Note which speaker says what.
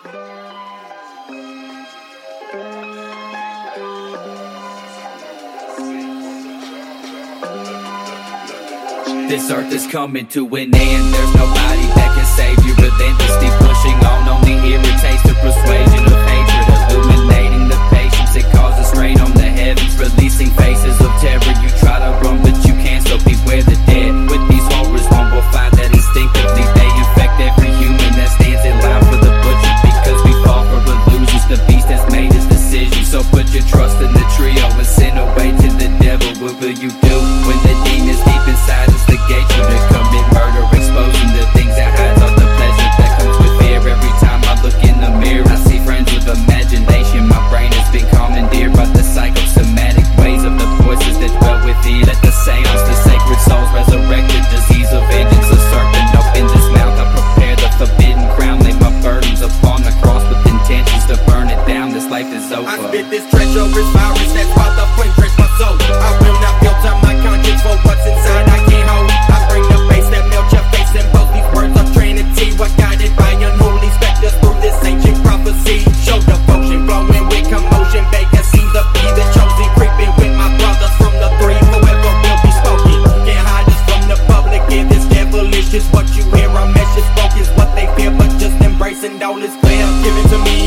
Speaker 1: This earth is coming to an end. There's nobody that can save you. Relentlessly pushing on only irritates the persuasion of hatred. Illuminating the patience, it causes strain on the heavens. Releasing faces of terror. You try to run but you can't, so beware the dead. With these horrors, one will find that instinctively they infect every human that stands in line for the butcher. Because we fall for illusions, the beast has made his decision. So put your trust in the trio and send away to the devil. What will you do when the demons deep inside us instigate you to commit murder, exposing the things that hides all the pleasure that comes with fear? Every time I look in the mirror, I see friends with imagination. My brain has been commandeered by the psychosomatic ways of the voices that dwell within. Let the seance, the sacred souls resurrect the disease of vengeance. A serpent open his mouth, I prepare the forbidden crown. Lay my burdens upon the cross with intentions to burn it down. This life is over.
Speaker 2: I spit this treacherous virus, that's why the flame trace my soul. I will not filter my conscience for what's inside I can't hold. I bring the bass that melt your face and both these words of Trinity were guided by unholy specters through this ancient prophecy. Show devotion, flowing with commotion. Baker see the be the chosen, creeping with my brothers from the three. Forever will be spoken. Can't hide this from the public. If it's devilish, is what you hear. Our message spoke is what they fear, but just embracing all is clear. Given to me